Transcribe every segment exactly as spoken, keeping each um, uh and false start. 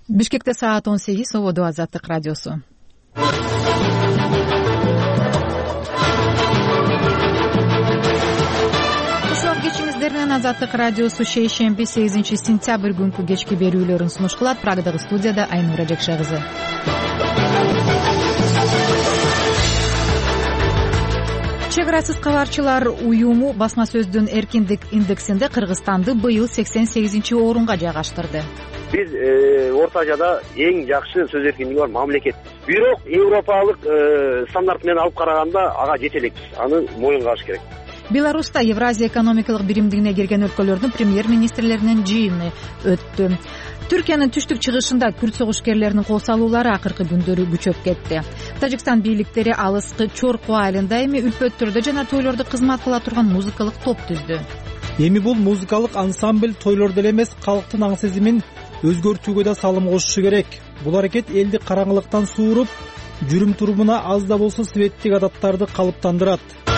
Бишкекте саат он сегиз, ободу Азаттык радиосу. Кушак кечиңиздеринен Азаттык радиосу шейшемби сегизинчи сентябрь күнкү кечки берүүлөрүн сунуш кылат. Прагдагы студияда Айнура Жекше кызы. Чек арасыз кабарчылар уюму басма сөздүн эркиндик индексинде Кыргызстанды быйыл сексен сегизинчи орунга жайгаштырды. Биз Орто Азияда эң жакшы сөз эркиндиги бар мамлекет. Бирок европалык стандарт менен алып караганда ага жете элекпиз. Аны моюнга алыш керек. Беларуста Евразия экономикалык биримдигине кирген өлкөлөрдүн премьер-министрлеринин жыйыны өттү. Түркиянын түштүк чыгышында күрд согушкерлеринин кол салуулары акыркы күндөрү күчөп кетти. Тажикстан бийликтери алыскы Чорко айылында эми үлпөттөрдө жана тойлордо кызмат кыла турган музыкалык топ түздү. Эми бул музыкалык ансамбль тойлордо эле эмес, калктын аң сезимин өзгөртүүгө да салым кошушу керек. Бул аракет элди караңгылыктан сууруп, жүрүм турумуна аз да болсо светтик адаттарды калыптандырат.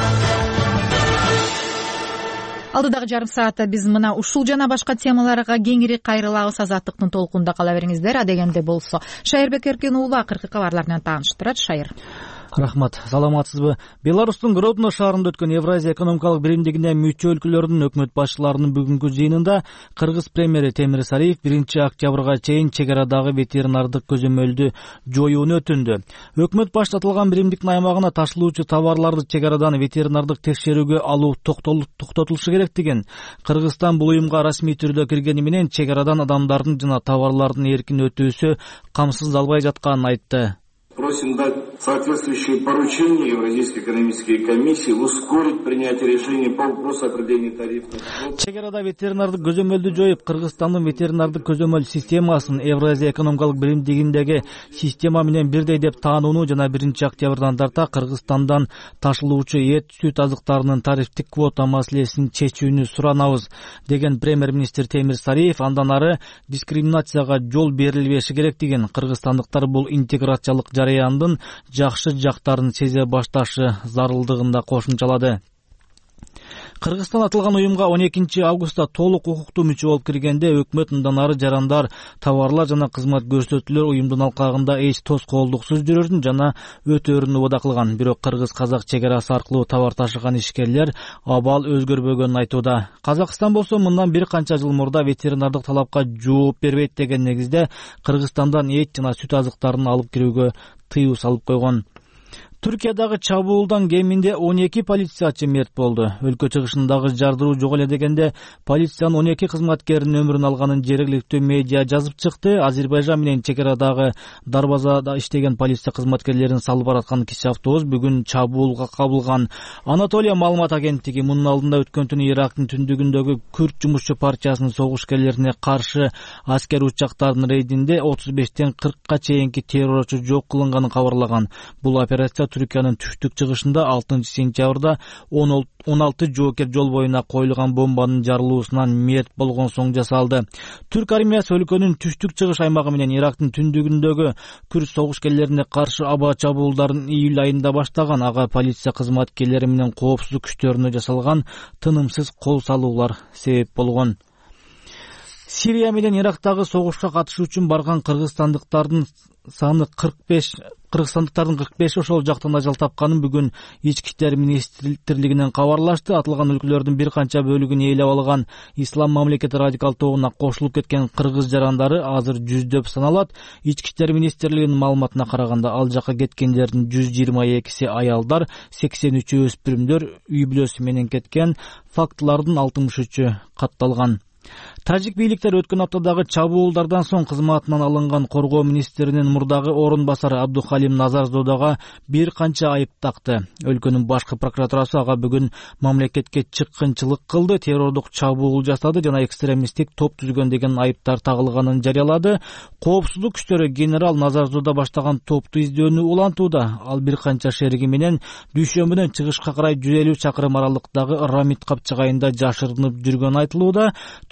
Алдыдагы жарым саатта биз мына ушул жана башка темаларга кеңири кайрылабыз. Азаттыктын толкунда кала бериңиздер. Адегенде болсо Шайырбек Эркин уулу акыркы кабарлар менен тааныштырат. Шайыр. Рахмат. Саламатсызбы? Беларустун Гродно шаарында өткөн Евразия экономикалык биримдигине мүчө өлкөлөрдүн өкмөт башчыларынын бүгүнкү жыйынында Кыргыз премьери Темир Сариев биринчи октябрга чейин чек арадагы ветеринардык көзөмөлдү жоюуну өтүндү. Өкмөт баштатылган биримдиктин аймагына ташылуучу товарларды чек арадан ветеринардык текшерүүгө алуу токтотулушу керек деген. Кыргызстан бул уюмга расмий түрдө киргени менен чек арадан адамдардын жана товарлардын эркин өтүүсү камсыздалбай жатканын айтты. Просим дать соответствующие поручения Евразийской экономической комиссии ускорить принятие решений по вопросу определения тарифов. Чек арада ветеринардык көзөмөлдү жоюп, Кыргызстандын ветеринардык көзөмөл системасын Евразия экономикалык биримдигиндеги система менен бирдей деп таанууну жана биринчи октябрдан тарта Кыргызстандан ташылуучу эт, сүт азыктарынын тарифтик квота маселесин чечүүнү суранабыз деген премьер-министр Темир Сариев. Андан ары дискриминацияга жол берилбеши керек деген. Кыргызстандыктар бул интеграциялык жарыяндын жакшы жактарын сезе башташы зарылдыгында кошумчалады. Кыргызстан атылган уюмга он экинчи августта толук укуктуу мүчө болуп киргенде өкмөт мындан ары жарандар, товарлар жана кызмат көрсөтүүлөр уюмдун алкагында эч тоскоолдуксуз жүрөрүн жана өтөөрүн убада кылган. Бирок кыргыз-казак чек арасы аркылуу товар ташыган ишкерлер абал өзгөрбөгөнүн айтууда. Казакстан болсо мындан бир канча жыл мурда ветеринардык талапка жооп бербейт деген негизде Кыргызстандан эт жана сүт азыктарын алып кирүүгө тыюу салып койгон. Түркиядагы чабуулдан кеминде он эки полициячы мерт болду. Өлкө чыгышындагы жардыруу жок эле дегенде полициянын он эки кызматкеринин өмүрүн алганын жергиликтүү медиа жазып чыкты. Азербайжан менен чек арадагы дарбазада иштеген полиция кызматкерлерин салып бараткан кичи автобус бүгүн чабуулга кабылган. Анатолия маалымат агенттиги мунун алдында өткөн түнү Ирактын түндүгүндөгү күрд жумушчу партиясынын согушкерлерине каршы аскер учактарынын рейдинде отуз бештен кыркка чейинки террорчу жок кылынганын кабарлаган. Бул операция Түркиянын түштүк чыгышында алтынчы сентябрда он алты жоокер жол боюна коюлган бомбанын жарылуусунан мерт болгон соң жасалды. Түрк армиясы өлкөнүн түштүк чыгыш аймагы менен Ирактын түндүгүндөгү күрд согушкерлерине каршы аба чабуулдарын июль айында баштаган. Ага полиция кызматкерлери менен коопсуздук күчтөрүнө жасалган тынымсыз кол салуулар себеп болгон. Сирия менен Ирактагы согушка катышуу үчүн барган кыргызстандыктардын саны кырк беш Кыргызстандыктардын кырк беш ошол жактан ажал тапканын бүгүн Ички иштер министрлигинен кабарлашты. Атылган өлкөлөрдүн бир канча бөлүгүн ээлеп алган Ислам мамлекети радикал тобуна кошулуп кеткен кыргыз жарандары азыр жүздөп саналат. Ички иштер министрлигинин маалыматына караганда ал жака кеткендердин жүз жыйырма экиси аялдар, сексен үчү өспүрүмдөр, үй бүлөсү менен кеткен. Фактылардын алтымыш үчү катталган. Тажик бийликтери өткөн аптадагы чабуулдардан соң кызматынан алынган коргоо министринин мурдагы орун басары Абдухалим Назарзодага бир канча айып такты. Өлкөнүн башкы прокуратурасы ага бүгүн мамлекетке чыккынчылык кылды, террордук чабуул жасады жана экстремисттик топ түзгөн деген айыптар тагылганын жарыялады. Коопсуздук күчтөрү генерал Назарзода баштаган топту издөөнү улантууда. Ал бир канча шериги менен дүйшөмбүдөн чыгышка карай жүз элүү чакырым аралыктагы Рамит капчыгайында жашырынып жүргөн айтылууда. төртүнчү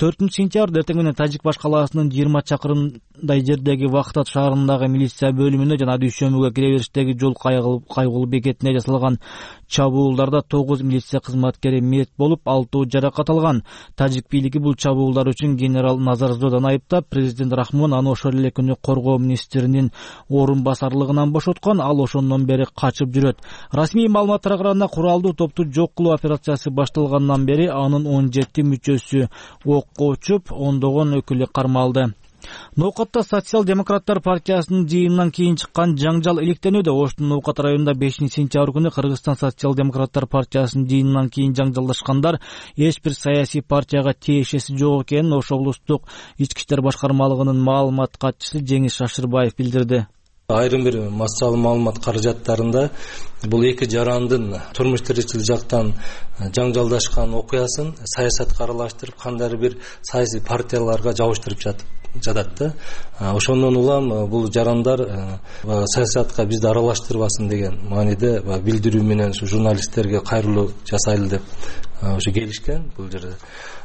сентябрда эртең менен Тажик баш калаасынын жыйырма чакырымдай жердеги Вахтат шаарындагы милиция бөлүмүнө жана дүйшөмбүгө кире бериштеги жол кайгылуу бекетине жасалган чабуулдарда тогуз милиция кызматкери мерт болуп, алтоо жаракат алган. Тажик бийлиги бул чабуулдар үчүн генерал Назарзодон айыптап, президент Рахмон аны ошол эле күнү коргоо министринин орун басарлыгынан бошоткон. Ал ошондон бери качып жүрөт. Расмий маалыматтарга караганда, куралдуу топту жок кылуу операциясы башталгандан бери анын он жети мүчөсү окко учуп, ондогон өкүлү кармалды. Ноокатта социал-демократтар партиясынын жыйынынан кийин чыккан жаңжал иликтенүүдө. Оштун Ноокат районунда бешинчи сентябрь күнү Кыргызстан социал-демократтар партиясынын жыйынынан кийин жаңжалдашкандар эч бир саясий партияга тиешеси жок экенин Ош облустук ички иштер башкармалыгынын маалымат катчысы Жеңиш Шашырбаев билдирди. Айрым бир массалуу маалымат каражаттарында бул эки жарандын турмуш тиричилик жактан жаңжалдашкан окуясын саясатка аралаштырып, кандайдыр бир саясий партияларга жабыштырып жатып жатат да. Ошондон улам бул жарандар саясатка бизди аралаштырбасын деген мааниде билдирүү менен ушу журналисттерге кайрылуу жасайлы деп ошо келишкен бул жерде.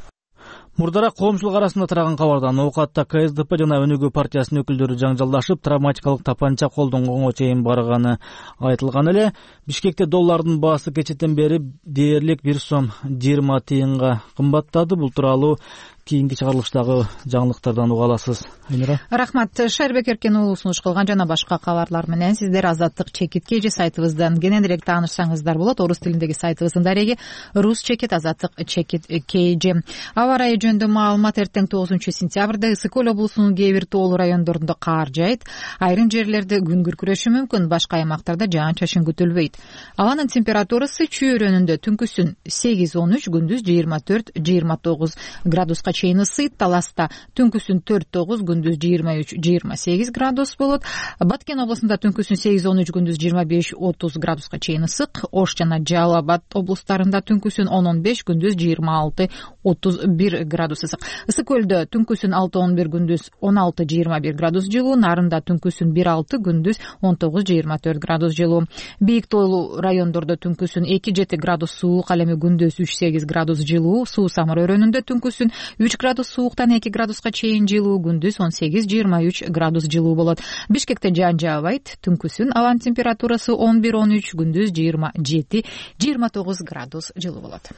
Мурдараак коомчулук арасында тараган кабарда Ноокатта Ка Эс Ди Пи жана Өнүгүү партиясынын өкүлдөрү жаңжалдашып, травматикалык тапанча колдонгонго чейин барганы айтылган эле. Бишкекте доллардын баасы кечээден бери дээрлик бир сом жыйырма тыйынга кымбаттады. Бул тууралуу кийинки чыгарылыштагы жаңылыктардан уга аласыз. Рахмат. Шербек Эркен уулу сунуш кылган жана башка кабарлар менен сиздер Азаттык чекит кежи сайтыбыздан кенен элек таанышсаңыздар болот. Орус тилиндеги сайтыбыздын дареги Рус чекит Азаттык чекит кежи. Аба ырайы жөнүндө маалымат: эртең тогузунчу сентябрда Ысык Көл облусунун кээ бир тоолуу райондорунда каар жаайт. Айрым жерлерде күн күркүрөшү мүмкүн, башка аймактарда жаан-чачын күтүлбөйт. Абанын температурасы чүйөрөнүндө түнкүсүн сегиз он үч, күндүз жыйырма төрт жыйырма тогуз градуска чейин ысыйт. Таласта түнкүсүн төрт тогуз, күндүз жыйырма үч жыйырма сегиз градус болот. Баткен облусунда түнкүсүн сегиз он үч, күндүз жыйырма беш отуз градуска чейин ысык. Ош жана Жалал Абад облустарында түнкүсүн он он беш, күндүз жыйырма алты отуз бир градус ысык. Ысык Көлдө түнкүсүн алты он бир, күндүз он алты жыйырма бир градус жылуу. Нарында түнкүсүн бир алты, күндүз он тогуз жыйырма төрт градус жылуу. Бийик тоолуу райондордо түнкүсүн эки жети градус суук, ал эми күндүз үч сегиз градус жылуу. Суу Самыр өрөөнүндө түнкүсүн үч градус сууктан эки градуска чейин жылуу, күндүз он сегиз жыйырма үч градус жылуу болот. Бишкекте жаан жаабайт. Түнкүсүн абанын температурасы он бир он үч, күндүз жыйырма жети жыйырма тогуз градус жылуу болот.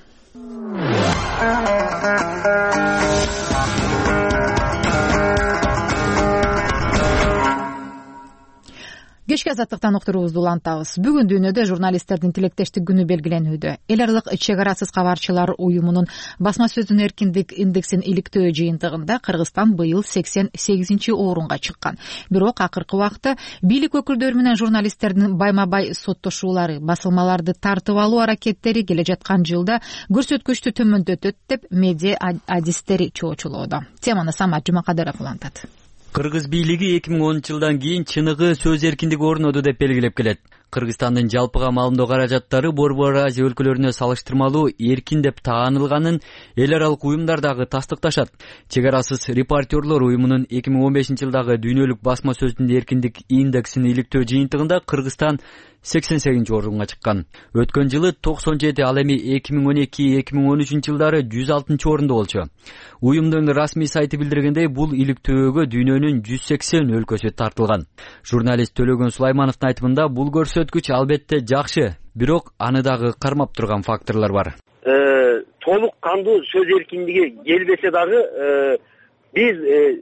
Кечки Азаттыктан уктуруубузду улантабыз. Бүгүн дүйнөдө журналисттердин тилектештик күнү белгиленүүдө. Эл аралык чек арасыз кабарчылар уюмунун басма сөздүн эркиндик индексин иликтөө жыйынтыгында Кыргызстан быйыл сексен сегизинчи орунга чыккан. Бирок акыркы убакта бийлик өкүлдөрү менен журналисттердин байма-бай соттошуулары, басылмаларды тартып алуу аракеттери келе жаткан жылда көрсөткүчтү төмөндөтөт деп медиа адистери чоочулоодо. Теманы Самат Жумакадыров улантат. Кыргыз бийлиги эки миң онунчу жылдан кийин чыныгы сөз эркиндиги орноду деп белгилеп келет. Кыргызстандын жалпыга маалымдоо каражаттары Борбор Азия өлкөлөрүнө салыштырмалуу эркин деп таанылганын эл аралык уюмдар дагы тастыкташат. Чек арасыз репортерлор уюмунун эки миң он бешинчи жылдагы дүйнөлүк басма сөздүн эркиндик индексин иликтөө жыйынтыгында Кыргызстан сексен сегизинчи орунга чыккан. Өткөн жылы токсон жети, ал эми эки миң он эки эки миң он үчүнчү жылдары жүз алтынчы орунда болчу. Уюмдун расмий сайты билдиргендей, бул иликтөөгө дүйнөнүн жүз сексен өлкөсү тартылган. Журналист Төлөгөн Сулаймановдун айтымында бул көрсөткүч албетте жакшы, бирок аны дагы кармап турган факторлор бар. Толук кандуу сөз эркиндиги келбесе дагы биз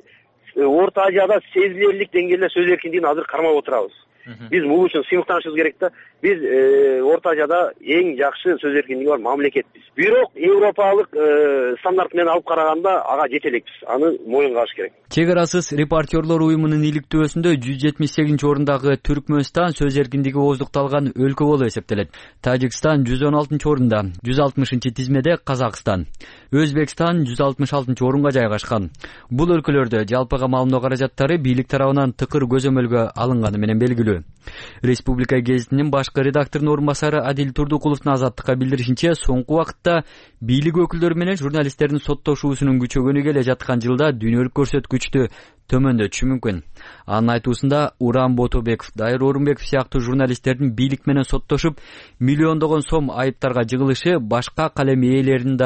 Орто Азияда сезилерлик деңгээлде сөз эркиндигин азыр кармап отурабыз. Биз бул үчүн сыймыктанышыбыз керек да. Биз Орто Азияда эң жакшы сөз эркиндиги бар мамлекетпиз. Бирок европалык стандарт менен алып караганда ага жете элекпиз. Аны моюнга алыш керек. Чек арасыз репортерлор уюмунун иликтөөсүндө жүз жетимиш сегизинчи орундагы Түркмөнстан сөз эркиндиги ооздукталган өлкө болуп эсептелет. Тажикстан жүз он алтынчы орунда, жүз алтымышынчы тизмеде Казакстан. Өзбекстан жүз алтымыш алтынчы орунга жайгашкан. Бул өлкөлөрдө жалпыга маалымдоо каражаттары бийлик тарабынан тыкыр көзөмөлгө алынганы менен белгилүү. Республика гезитинин башкы редакторунун орун басары Адил Турдукуловдун Азаттыкка билдиришинче, соңку убакытта бийлик өкүлдөрү менен журналисттердин соттошуусунун күчөгөнү келе жаткан жылда дүйнөлүк көрсөткүчтү төмөндөтүшү мүмкүн. Анын айтуусунда Уран Ботобеков, Дайыр Орунбеков сыяктуу журналисттердин бийлик менен соттошуп, миллиондогон сом айыптарга жыгылышы башка калем ээлерин да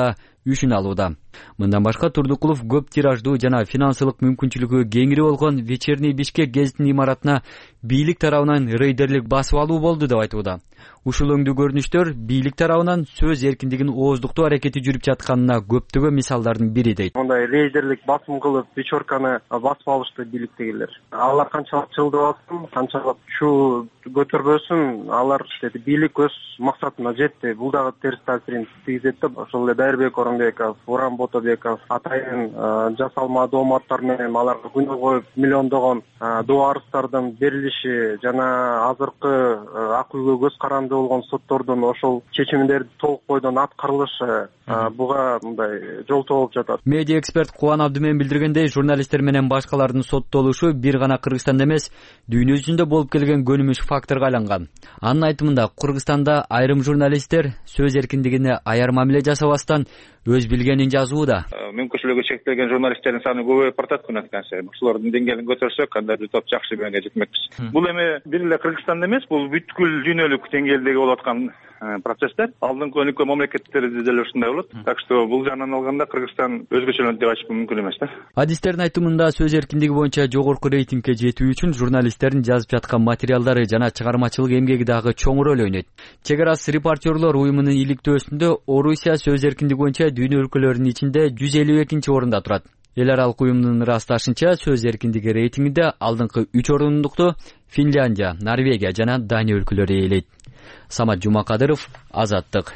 үшүн алууда. Мындан башка Турдукулов көп тираждуу жана финансылык мүмкүнчүлүгү кеңири болгон Вечерний Бишкек гезитинин имаратына бийлик тарабынан рейдерлик басып алуу болду деп айтууда. Ушул өңдүү көрүнүштөр бийлик тарабынан сөз эркиндигин ооздуктоо аракети жүрүп жатканына көптөгөн мисалдардын бири дейт. Мындай рейдерлик басым кылып вечерканы басып алышты бийликтегилер. Алар канчалык жылды бассын, канчалык шу көтөрбөсүн, алар бийлик өз максатына жетти. Бул дагы терс таасирин тийгизет деп, ошол эле Дайырбек Оронбеков, Уран Ботобеков атайын жасалма дооматтар менен аларга күнөө коюп миллиондогон доо арыздардын берилиши жана азыркы ак үйгө көз каранды болгон соттордун ошол чечимдерди толук бойдон аткарылышы буга мындай жолтоо болуп жатат. Медиа эксперт Кубан Абдымен билдиргендей, журналисттер менен башкалардын соттолушу бир гана Кыргызстанда эмес, дүйнө жүзүндө болуп келген көнүмүш факторго айланган. Анын айтымында, Кыргызстанда айрым журналисттер сөз эркиндигине аяр мамиле жасабастан өз билгенин жазууда. Мүмкүнчүлүгү чектелген журналисттердин саны көбөйүп баратат күн өткөн сайын. Ошолордун деңгээлин көтөрсөк, кандайдыр топ жакшы меңге жетмекпиз. Бул эми бир эле Кыргызстанда эмес, бул бүткүл дүйнөлүк деңгээлдеги болуп аткан процесстер. Алдыңкы өнүккөн мамлекеттерде деле ушундай болот. Так что бул жагынан алганда Кыргызстан өзгөчөлөнт деп айтыш мүмкүн эмес да. Адистердин айтымында, сөз эркиндиги боюнча жогорку рейтингге жетүү үчүн журналисттердин жазып жаткан материалдары жана чыгармачылык эмгеги дагы чоң роль ойнойт. Чек арасы репортерлор уюмунун иликтөөсүндө Орусия сөз эркиндиги боюнча дүйнө өлкөлөрүнүн ичинде жүз элүү экинчи орунда турат. Эл аралык уюмдун ырасташынча, сөз эркиндиги рейтингинде алдыңкы үч орундукту Финляндия, Норвегия жана Дания өлкөлөрү ээлейт. Самат Жумакадыров, Азаттык.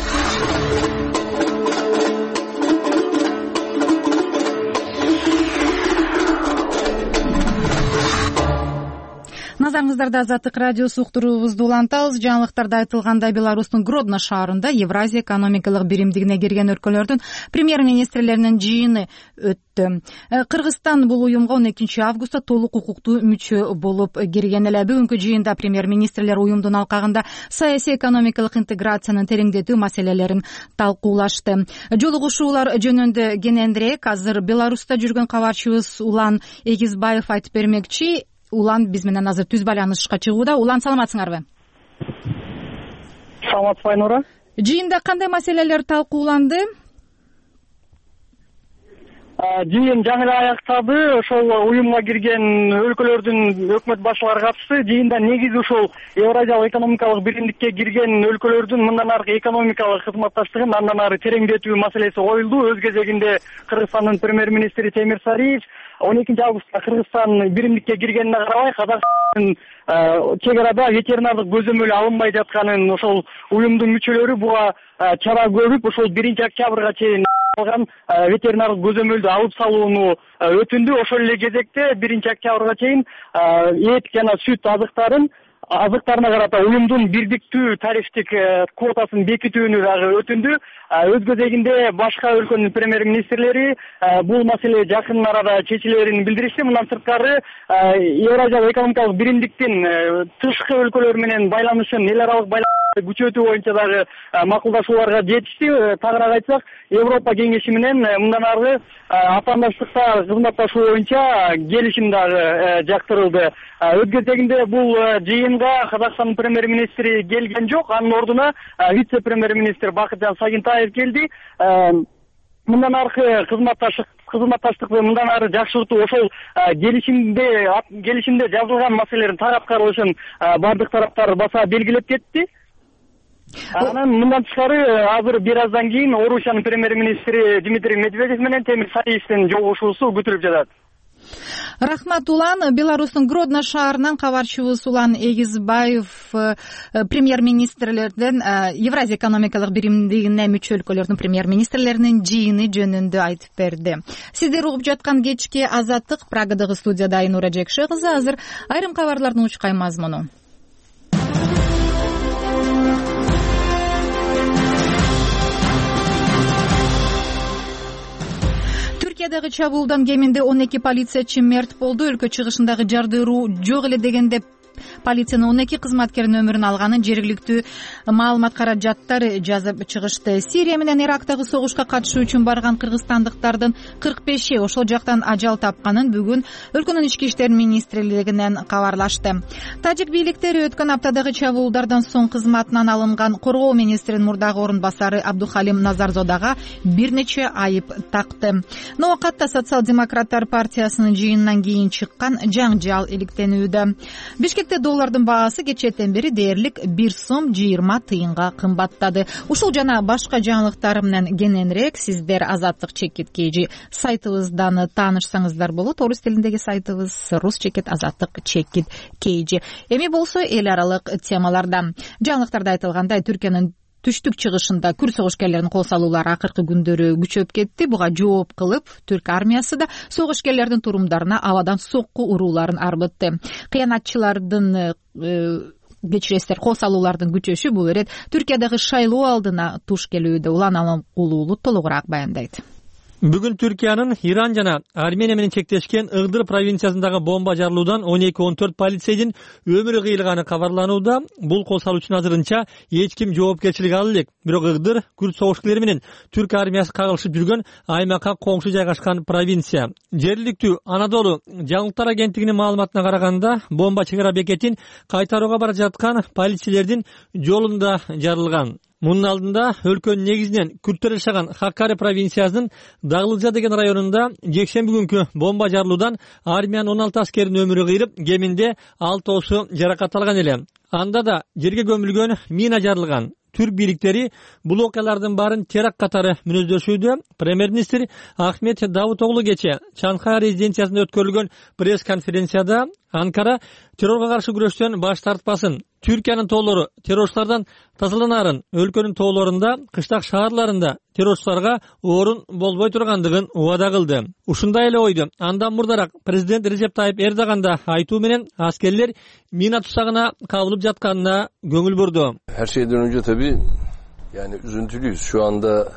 Назарыңыздарда Азаттык радиосу уктуруубузду улантабыз. Жаңылыктарда айтылгандай, Беларустун Гродно шаарында Евразия экономикалык биримдигине кирген өлкөлөрдүн премьер-министрлеринин жыйыны өттү. Кыргызстан бул уюмга он экинчи августта толук укуктуу мүчө болуп кирген эле. Бүгүнкү жыйында премьер-министрлер уюмдун алкагында саясий экономикалык интеграциянын тереңдетүү маселелерин талкуулашты. Жолугушуулар жөнүндө кененирээк азыр Беларуста жүргөн кабарчыбыз Улан Эгизбаев айтып бермекчи. Улан биз менен азыр түз байланышка чыгууда. Улан, саламатсыңарбы? Саламатсызбы, Айнура. Жыйында кандай маселелер талкууланды? Жыйын жаңы эле аяктады. Ошол уюмга кирген өлкөлөрдүн өкмөт башчылары катышты. Жыйында негизи ушул Евразиялык экономикалык биримдикке кирген өлкөлөрдүн мындан аркы экономикалык кызматташтыгын андан ары тереңдетүү маселеси коюлду. Өз кезегинде Кыргызстандын премьер-министри Темир Сариев он экинчи августта Кыргызстан биримдикке киргенине карабай, Казакстандын чек арада ветеринардык көзөмөл алынбай жатканын ошол уюмдун мүчөлөрү буга чара көрүп, ошол биринчи октябрга чейин алган ветеринардык көзөмөлдү алып салууну өтүндү. Ошол эле кезекте биринчи октябрга чейин эт жана сүт азыктарын азыктарына карата уюмдун бирдиктүү тарифтик квотасын бекитүүнү дагы өтүндү. Өз кезегинде башка өлкөнүн премьер-министрлери бул маселе жакын арада чечилерин билдиришти. Мындан сырткары Евразиялык экономикалык биримдиктин тышкы өлкөлөр менен байланышын, эл аралык байланышты күчөтүү боюнча дагы макулдашууларга жетишти. Тагыраак айтсак, Европа кеңеши менен мындан ары атаандаштыкта кызматташуу боюнча келишим дагы жактырылды. Өз кезегинде бул жыйынга Казакстандын премьер-министри келген жок. Анын ордуна вице-премьер-министр Бакытжан Сагынтаев келди. Мындан аркы кызматташтык кызматташтыкты мындан ары жакшыртуу ошол келишимде келишимде жазылган маселелердин так аткарылышын бардык тараптар баса белгилеп кетти. Анан мындан тышкары азыр бир аздан кийин Орусиянын премьер-министри Дмитрий Медведев менен Темир Сариевдин жолугушуусу күтүлүп жатат. Рахмат, Улан. Беларустун Гродно шаарынан кабарчыбыз Улан Эгизбаев премьер-министрлерден Евразия экономикалык биримдигине мүчө өлкөлөрдүн премьер-министрлеринин жыйыны жөнүндө айтып берди. Сиздер угуп жаткан кечки Азаттык, Прагадагы студияда Айнура Жекше кызы. Азыр айрым кабарлардын учкай мазмуну. Түркиядагы чабуулдан кеминде он эки полициячы мерт болду. Өлкө чыгышындагы жардыруу жок эле дегенде полициянын он эки кызматкеринин өмүрүн алганын жергиликтүү маалымат каражаттар жазып чыгышты. Сирия менен Ирактагы согушка катышуу үчүн барган кыргызстандыктардын кырк беши ошол жактан ажал тапканын бүгүн өлкөнүн ички иштер министрлигинен кабарлашты. Тажик бийликтери өткөн аптадагы чабуулдардан соң кызматынан алынган коргоо министринин мурдагы орун басары Абдухалим Назарзодага бир нече айып такты. Новокатта социал-демократтар партиясынын жыйынынан кийин чыккан жаңжал иликтенүүдө. Бишкекте доллардын баасы кечээден бери дээрлик бир сом жыйырма тыйынга кымбаттады. Ушул жана башка жаңылыктар менен кененирээк сиздер Азаттык чекит kg сайтыбыздан таанышсаңыздар болот. Орус тилиндеги сайтыбыз рус чекит азаттык чекит kg. Эми болсо эл аралык темалардан жаңылыктарда айтылгандай, Түркиянын түштүк чыгышында күрд согушкерлеринин кол салуулары акыркы күндөрү күчөп кетти. Буга жооп кылып, түрк армиясы да согушкерлердин турумдарына абадан сокку урууларын арбытты. Кыянатчылардын кечиресиздер, кол салуулардын күчөшү бул ирет Түркиядагы шайлоо алдына туш келүүдө. Улан Аламкулуулу толугураак баяндайт. Бүгүн Түркиянын Иран жана Армения менен чектешкен Ыгдыр провинциясындагы бомба жарылуудан он эки он төрт полицейдин өмүрү кыйылганы кабарланууда. Бул кол салуучунун азырынча эч ким жоопкерчилик ала элек. Бирок Ыгдыр күрд согушкерлери менен түрк армиясы кагылышып жүргөн аймакка коңшу жайгашкан провинция. Жергиликтүү Анадолу жаңылыктар агенттигинин маалыматына караганда, бомба чек ара бекетин кайтарууга бара жаткан полицейлердин жолунда жарылган. Мунун алдында өлкөнүн негизинен күрттөр жашаган Хаккари провинциясынын Дагылжа деген районунда жекшемби күнкү бомба жарылуудан армиянын он алты аскеринин өмүрү кыйрып, кеминде алтоосу жаракат алган эле. Анда да жерге көмүлгөн мина жарылган. Түрк бийликтери бул окуялардын баарын теракт катары мүнөздөшүүдө. Премьер-министр Ахмет Давутоглу кече Чанхай резиденциясында өткөрүлгөн пресс-конференцияда Анкара террорго каршы күрөштөн баш тартпасын, Түркиянын тоолору террорчулардан тазаланарын, өлкөнүн тоолорунда, кыштак шаарларында террорчуларга орун болбой тургандыгын убада кылды. Ушундай эле ойду андан мурдарак президент Режеп Тайип Эрдоган да айтуу менен аскерлер мина тусагына кабылып жатканына көңүл бурду. Her şeyden önce tabii yani üzüntülüyüz. Şu anda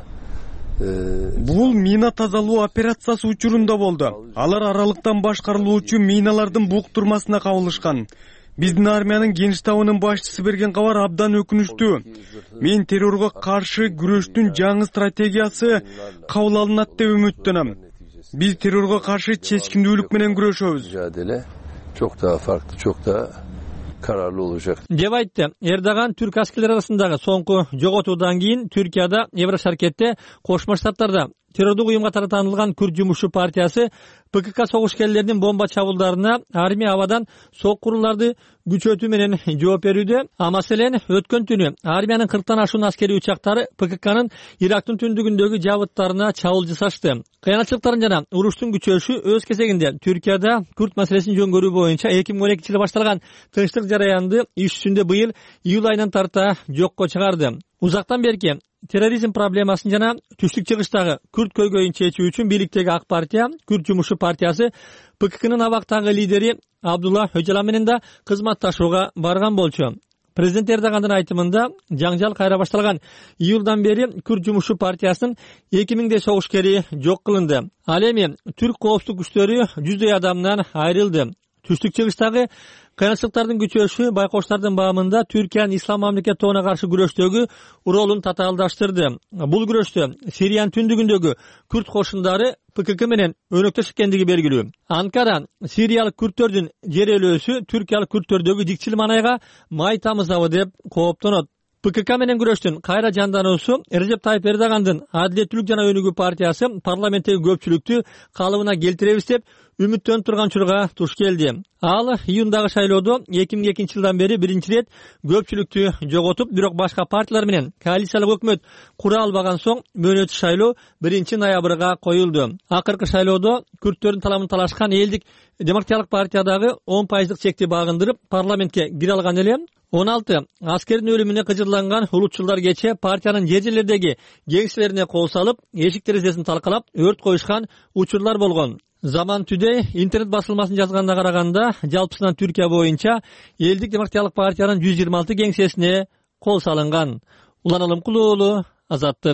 Бул мина тазалоо операциясы учурунда болду. Алар аралыктан башкарылуучу миналардын буктурмасына кабылышкан. Биздин армиянын Генч штабынын башчысы берген кабар абдан өкүнүчтүү. Мен террорго каршы күрөштүн жаңы стратегиясы кабыл алынат деп үмүттөнөм. Биз террорго каршы чечкиндүүлүк менен күрөшөбүз. Çok daha farklı, çok daha kararlı olacak. Деп айтты Эрдоган түрк аскерлери арасындагы соңку жоготуудан кийин Түркияда, Еврошаркетте, Кошмо Штаттарда террордук уюм катары таанылган Күрд жумушчу партиясы ПКК согушкерлеринин бомба чабуулдарына армия абадан соккуруларды күчөтүү менен жооп берүүдө. А маселен өткөн түнү армиянын кырктан ашуун аскери учактары ПККнын Ирактын түндүгүндөгү жабыттарына чабуул жасашты. Кыянатчылыктардын жана уруштун күчөшү өз кезегинде Түркияда күрд маселесин жөнгөрүү боюнча эки миң он экинчи жылы башталган тынчтык жараянды иш жүзүндө быйыл июль айынан тарта жокко чыгарды. Узактан берки терроризм проблемасын жана түштүк чыгыштагы күрд көйгөйүн чечүү үчүн бийликтеги ак партия, Күрд жумушчу партиясы ПККнын абактагы лидери Абдулла Өжала менен да кызматташууга барган болчу. Президент Эрдогандын айтымында жаңжал кайра башталган июлдан бери Күрд жумушчу партиясынын эки миңдей согушкери жок кылынды. Ал эми түрк коопсуздук күчтөрү жүздөй адамдан айрылды. Түштүк чыгыштагы кыянатчылыктардын күчөшү байкоштардын баамында Түркиянын ислам мамлекет тобуна каршы күрөштөгү ролун татаалдаштырды. Бул күрөштө Сириянын түндүгүндөгү күрд кошундары ПКК менен өнөктөш экендиги белгилүү. Анкара сириялык күрдтөрдүн жер өлөөсү түркиялык күрдтөрдөгү жикчил манайга май тамызабы деп кооптонот. ПКК менен күрөштүн кайра жандануусу Режеп Тайип Эрдогандын Адилеттүүлүк жана өнүгүү партиясы парламенттеги көпчүлүктү калыбына келтиребиз деп үмүттөнүп турган учурга туш келди. Ал июндагы шайлоодо эки миң экинчи жылдан бери биринчи ирет көпчүлүктү жоготуп, бирок башка партиялар менен коалициялык өкмөт кура албаган соң мөөнөтү шайлоо биринчи ноябрга коюлду. Акыркы шайлоодо күрдтөрдүн таламын талашкан элдик демократиялык партиядагы он пайыздык чекти багындырып парламентке кире алган эле. он алты аскердин өлүмүнө кыжырланган улутчулдар кече партиянын жер жерлердеги кеңселерине кол салып, эшик терезесин талкалап, өрт коюшкан учурлар болгон. Zaman Today интернет басылмасын жазганда караганда, жалпысынан Түркия боюнча элдик демократиялык партиянын жүз жыйырма алты кеңсесине кол салынган. Улан Аламкулуулу, Азаттык.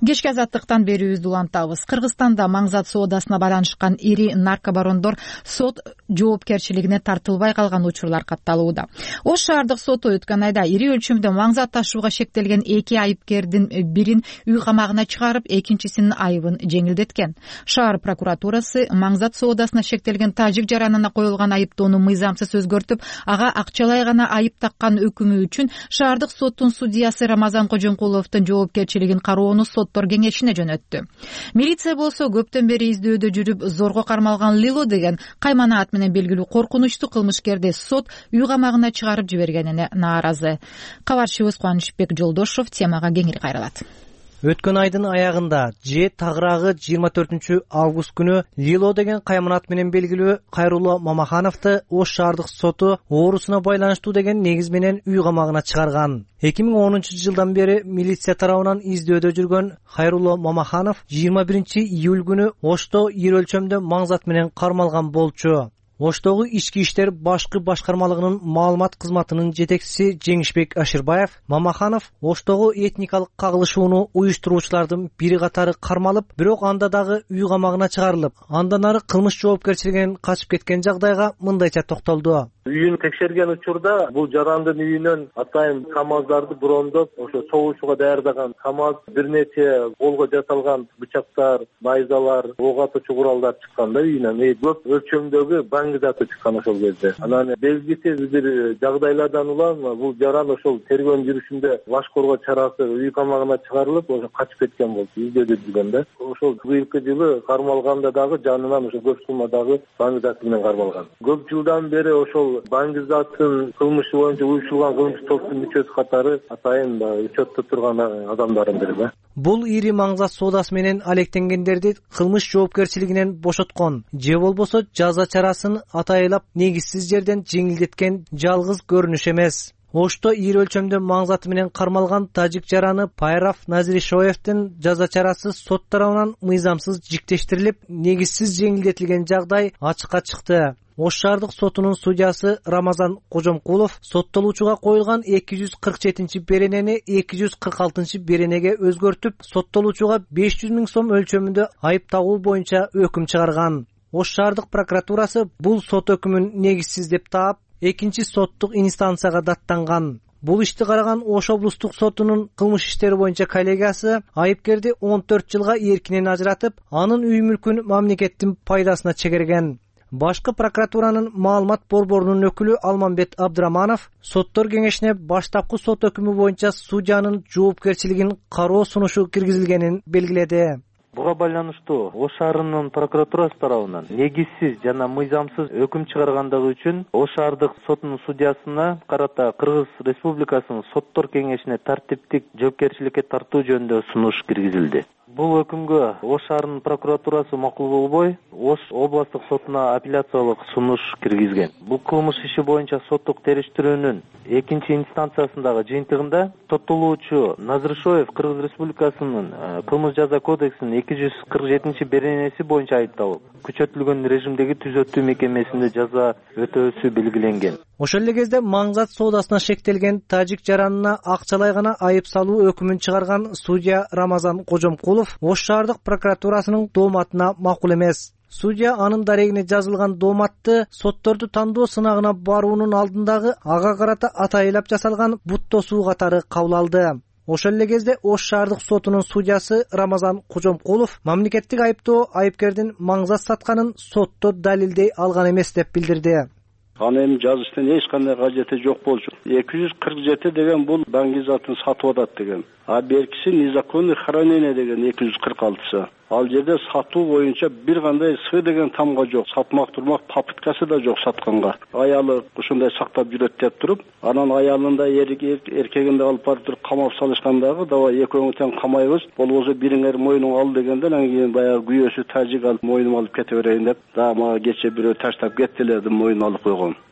Кечки азаттыктан берүүбүздү улантабыз. Кыргызстанда маңзат соодасына байланышкан ири наркобарондор сот жоопкерчилигине тартылбай калган учурлар катталууда. Ош шаардык соту өткөн айда ири өлчөмдө маңзат ташууга шектелген эки айыпкердин бирин үй камагына чыгарып, экинчисинин айыбын жеңилдеткен. Шаар прокуратурасы маңзат соодасына шектелген тажик жаранына коюлган айыптоону мыйзамсыз өзгөртүп, ага акчалай гана айып таккан өкүмү үчүн шаардык соттун судьясы Рамазан Кожомкуловдун жоопкерчилигин кароону соттор кеңешине жөнөттү. Милиция болсо көптөн бери издөөдө жүрүп, зорго кармалган Лило деген каймана ат менен белгилүү коркунучтуу кылмышкерди сот үй камагына чыгарып жибергенине нааразы. Кабарчыбыз Кубанычбек Жолдошов темага кеңири кайрылат. Өткөн айдын аягында же тагыраагы жыйырма төртүнчү август күнү Лило деген кайманат менен белгилүү Кайрулла Мамахановду Ош шаардык соту оорусуна байланыштуу деген негиз менен үй камагына чыгарган. эки миң онунчу жылдан бери милиция тарабынан издөөдө жүргөн Кайрулла Мамаханов жыйырма биринчи июль күнү Ошто ири өлчөмдө маңзат менен кармалган болчу. Оштогу ички иштер башкы башкармалыгынын маалымат кызматынын жетекчиси Жеңишбек Аширбаев Мамаханов Оштогу этникалык кагылышууну уюштуруучулардын бири катары кармалып, бирок анда дагы үй камагына чыгарылып, андан ары кылмыш жоопкерчилигинен качып кеткен жагдайга мындайча токтолду. Үйүн текшерген учурда бул жарандын үйүнөн атайын камаздарды брондоп, ошо согушууга даярдаган камаз, бир нече колго жасалган бычактар, найзалар, ок атуучу куралдар чыккан да үйүнөн. Көп өлчөмдөгү баңгы заты чыккан ошол кезде. Анан белгисиз бир жагдайлардан улам бул жаран ошол тергөө жүрүшүндө башкоргоо чарасы үй камагына чыгарылып, ошо качып кеткен болчу. Издөөдө жүргөн да. Ошол быйылкы жылы кармалганда дагы жанынан ошо көп суммадагы баңгы заты менен кармалган. Көп жылдан бери ошол баңгы затын кылмышы боюнча уюштурулган кылмыш топтун мүчөсү катары атайын учетто турган адамдардын бири да. Бул ири маңзат соодасы менен алектенгендерди кылмыш жоопкерчилигинен бошоткон же болбосо жаза чарасын атайылап негизсиз жерден жеңилдеткен жалгыз көрүнүш эмес. Ошто ири өлчөмдө маңзаты менен кармалган тажик жараны Пайров Назиришоевдин жаза чарасы сот тарабынан мыйзамсыз жиктештирилип, негизсиз жеңилдетилген жагдай ачыкка чыкты. Ош шаардык сотунун судьясы Рамазан Кожомкулов соттолуучуга коюлган эки жүз кырк жетинчи беренени эки жүз кырк алтынчы беренеге өзгөртүп, соттолуучуга беш жүз миң сом өлчөмүндө айып тагуу боюнча өкүм чыгарган. Ош шаардык прокуратурасы бул сот өкүмүн негизсиз деп таап, экинчи соттук инстанцияга даттанган. Бул ишти караган Ош облустук сотунун кылмыш иштери боюнча коллегиясы айыпкерди он төрт жылга эркинен ажыратып, анын үй мүлкүн мамлекеттин пайдасына чегерген. Башкы прокуратуранын маалымат борборунун өкүлү Алмамбет Абдраманов соттор кеңешине баштапкы сот өкүмү боюнча судьянын жоопкерчилигин кароо сунушу киргизилгенин белгиледи. Буга байланыштуу Ош шаарынын прокуратурасы тарабынан негизсиз жана мыйзамсыз өкүм чыгаргандыгы үчүн Ош шаардык сотунун судьясына карата Кыргыз Республикасынын соттор кеңешине тартиптик жоопкерчиликке тартуу жөнүндө сунуш киргизилди. Бул өкүмгө Ош шаарынын прокуратурасы макул болбой, Ош областык сотуна апелляциялык сунуш киргизген. Бул кылмыш иши боюнча соттук териштирүүнүн экинчи инстанциясындагы жыйынтыгында соттолуучу Назиршоев Кыргыз Республикасынын кылмыш жаза кодексинин эки жүз кырк жетинчи беренеси боюнча айыпталып, күчөтүлгөн режимдеги түзөтүү мекемесинде жаза өтөөсү белгиленген. Ошол эле кезде маңзат соодасына шектелген тажик жаранына акчалай гана айып салуу өкүмүн чыгарган судья Рамазан Кожомкулов Ош шаардык прокуратурасынын дооматына макул эмес. Судья анын дарегине жазылган дооматты сотторду тандоо сынагына баруунун алдындагы ага карата атайылап жасалган бут тосуу катары кабыл алды. Ошол эле кезде Ош шаардык сотунун судьясы Рамазан Кожомкулов мамлекеттик айыптоо айыпкердин маңзат сатканын сотто далилдей алган эмес деп билдирди. Аны эми жазыштын эч кандай кажети жок болчу. эки жүз кырк жети деген бул баңгы затын сатып атат деген. А беркиси незаконный хранение деген эки жүз кырк алтысы. Ал жерде сатуу боюнча бир кандай сы деген тамга жок. Сатмак турмак попыткасы да жок сатканга. Аялы ушундай сактап жүрөт деп туруп, анан аялында эркегинде алып барып туруп камап салышкандагы, давай экөөңү тең камайбыз, болбосо бириңер мойнуңа ал дегенде анан кийин баягы күйөөсү тажик алып мойнума алып кете берейин деп, да мага кече бирөө таштап кетти эле деп мойнуна алып койгон.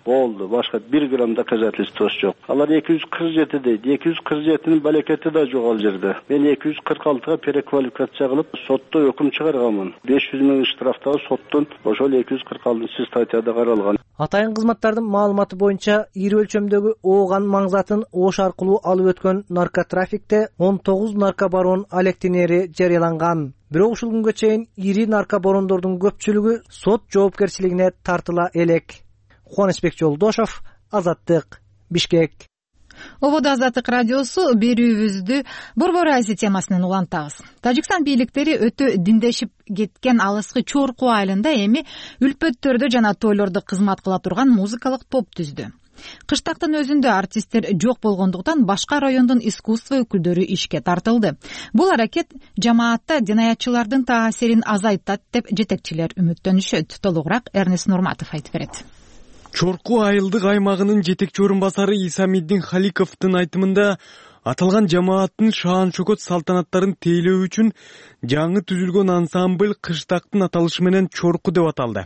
болду, башка бир грамм доказательствосы жок. Алар эки жүз кырк жети дейт. эки жүз кырк жетинин балекети да жок ал жерде. Мен эки жүз кырк алтыга переквалификация кылып сотто өкүм чыгарганмын. беш жүз миң штрафтагы соттун ошол эки жүз кырк алтынчы статьяда каралган. Атайын кызматтардын маалыматы боюнча ири өлчөмдөгү ооган маңзатын Ош аркылуу алып өткөн наркотрафикте он тогуз наркобарон алектенери жарыяланган. Бирок ушул күнгө чейин ири наркобарондордун көпчүлүгү сот жоопкерчилигине тартыла элек. Кубанычбек Жолдошов, Азаттык, Бишкек. Ободо Азаттык радиосу берүүбүздү Борбор Азия темасынан улантабыз. Тажикстан бийликтери өтө диндешип кеткен алыскы Чорку айылында эми үлпөттөрдө жана тойлордо кызмат кыла турган музыкалык топ түздү. Кыштактын өзүндө артисттер жок болгондуктан башка райондун искусство өкүлдөрү ишке тартылды. Бул аракет жамаатта динаятчылардын таасирин азайтат деп жетекчилер үмүттөнүшөт. Толугураак Эрнест Нурматов айтып берет. Чорку айылдык аймагынын жетекчи орун басары Исамиддин Халиковдун айтымында аталган жамааттын шаан шөкөт салтанаттарын тейлөө үчүн жаңы түзүлгөн ансамбль кыштактын аталышы менен Чорку деп аталды.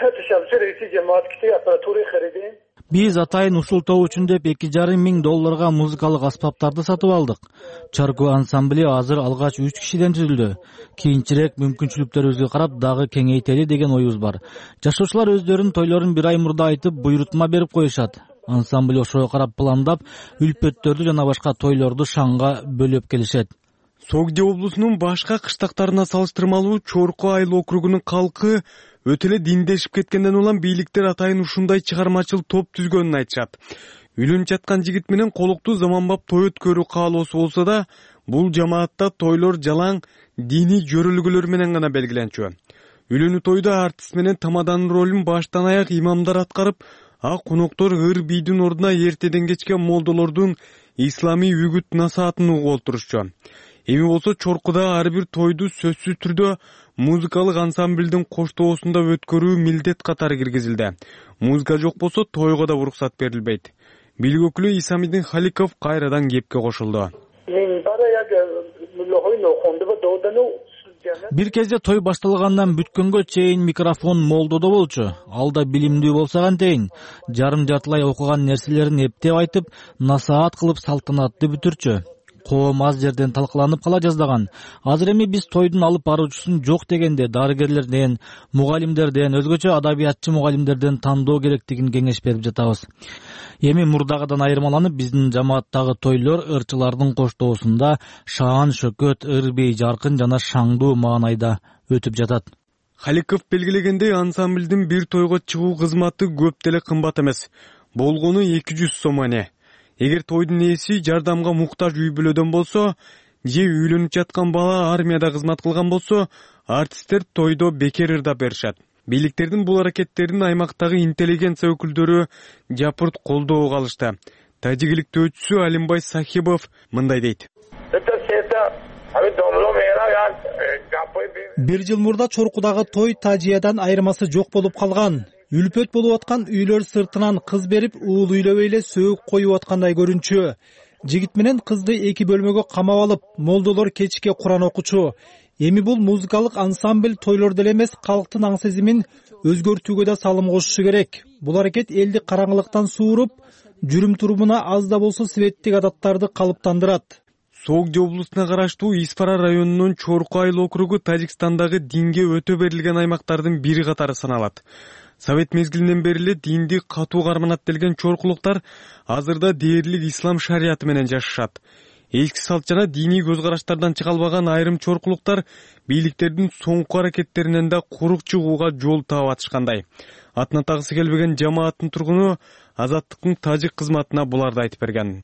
Биз атайын ушул топ үчүн деп эки жарым миң долларга музыкалык аспаптарды сатып алдык. Чорку ансамбли азыр алгач үч кишиден түзүлдү. Кийинчерээк мүмкүнчүлүктөрүбүзгө карап дагы кеңейтели деген оюбуз бар. Жашоочулар өздөрүнүн тойлорун бир ай мурда айтып, буйрутма берип коюшат. Ансамбль ошого карап пландап, үлпөттөрдү жана башка тойлорду шаңга бөлөп келишет. Согди облусунун башка кыштактарына салыштырмалуу Чорку айыл округунун калкы өтө эле диндешип кеткенден улам бийликтер атайын ушундай чыгармачыл топ түзгөнүн айтышат. Үйлөнүп жаткан жигит менен колуктуу заманбап той өткөрүү каалоосу болсо да, бул жамаатта тойлор жалаң диний жөрөлгөлөр менен гана белгиленчү. Үйлөнүү тойдо артист менен тамаданын ролун баштан аяк имамдар аткарып, а коноктор ыр бийдин ордуна эртеден кечке молдолордун исламий үгүт насаатын угуп отурушчу. Эми болсо Чоркуда ар бир тойду сөзсүз түрдө музыкалык ансамблдин коштоосунда өткөрүү милдет катары киргизилди. Музыка жок болсо тойго да уруксат берилбейт. Бийлик өкүлү Исамиддин Халиков кайрадан кепке кошулду. Бир кезде той башталгандан бүткөнгө чейин микрофон молдодо болчу. Ал да билимдүү болсо кантейин. Жарым жартылай окуган нерселерин эптеп айтып, насаат кылып салтанатты бүтүрчү. Коом аз жерден талкаланып кала жаздаган. Азыр эми биз тойдун алып баруучусун жок дегенде дарыгерлерден, мугалимдерден, өзгөчө адабиятчы мугалимдерден тандоо керектигин кеңеш берип жатабыз. Эми мурдагыдан айырмаланып, биздин жамааттагы тойлор ырчылардын коштоосунда шаан шөкөт, ыр бей жаркын жана шаңдуу маанайда өтүп жатат. Халиков белгилегендей, ансамблдин бир тойго чыгуу кызматы көп деле кымбат эмес. Болгону эки жүз сом эне. Эгер тойдун ээси жардамга муктаж үй бүлөдөн болсо, же үйлөнүп жаткан бала армияда кызмат кылган болсо, артисттер тойдо бекер ырдап беришет. Бийликтердин бул аракеттерин аймактагы интеллигенция өкүлдөрү жапырт колдоого алышты. Тажикиликтөөчүсү Алимбай Сахибов мындай дейт. Бир жыл мурда Чоркудагы той Тажиядан айырмасы жок болуп калган. Үлпөт болуп аткан үйлөр сыртынан кыз берип, уул үйлөбөй эле сөөк коюп аткандай көрүнчү. Жигит менен кызды эки бөлмөгө камап алып, молдолор кечке Куран окучу. Эми бул музыкалык ансамбль тойлор деле эмес, калктын аң сезимин өзгөртүүгө да салым кошушу керек. Бул аракет элди караңгылыктан сууруп, жүрүм турумуна аз да болсо светтик адаттарды калыптандырат. Согди облусуна караштуу Испара районунун Чорку айыл округу Тажикстандагы динге өтө берилген аймактардын бири катары саналат. Совет мезгилинен бери эле динди катуу карманат делген чоркулуктар азырда дээрлик ислам шарияты менен жашашат. Эски салт жана диний көз караштардан чыга албаган айрым чоркулуктар бийликтердин соңку аракеттеринен да курук чыгууга жол таап атышкандай. Атына тагысы келбеген жамааттын тургуну Азаттыктын тажик кызматына буларды айтып берген.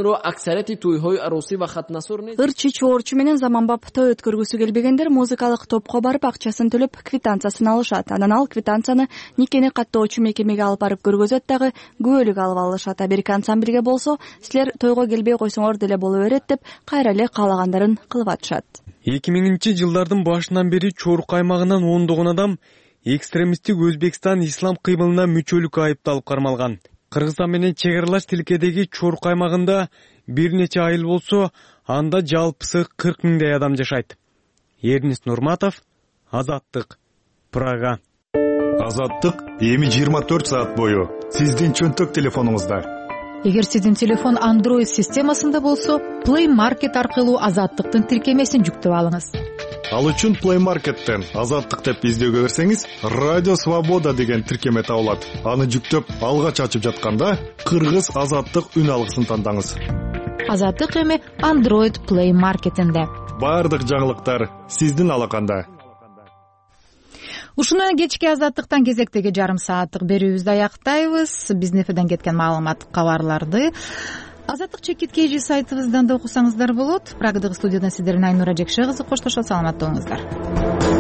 Ырчы чоорчу менен заманбап той өткөргүсү келбегендер музыкалык топко барып акчасын төлөп квитанциясын алышат. Анан ал квитанцияны никени каттоочу мекемеге алып барып көргөзөт дагы күбөлүк алып алышат. Берки ансамбльге болсо, силер тойго келбей койсоңор деле боло берет деп кайра эле каалагандарын кылып атышат. эки миңинчи жылдардын башынан бери Чорку аймагынан ондогон адам экстремисттик Өзбекстан ислам кыймылына мүчөлүккө айыпталып кармалган. Кыргызстан менен чек аралаш тилкедеги Чорку аймагында бир нече айыл болсо, анда жалпысы кырк миңдей адам жашайт. Эрнест Нурматов, Азаттык, Прага. Азаттык эми жыйырма төрт саат бою сиздин чөнтөк телефонуңузда. Эгер сиздин телефон Android системасында болсо, Play Market аркылуу Азаттыктын тиркемесин жүктөп алыңыз. Ал үчүн Play Market'тен Азаттык деп издөөгө берсеңиз, Радио Свобода деген тиркеме табылат. Аны жүктөп алгач ачып жатканда Кыргыз Азаттык үн алгысын тандаңыз. Азаттык эми Android Play Market'инде. Бардык жаңылыктар сиздин алаканда. Ушуну кечки Азаттыктан кезектеги жарым сааттык берүүбүздү аяктайбыз. Биздин эфирден кеткен маалымат, кабарларды Азаттык чекит кей жи сайтыбыздан да окусаңыздар болот. Прагадагы студиядан сиздердин Айнура Жекше кызы коштошот. Саламатта болуңуздар.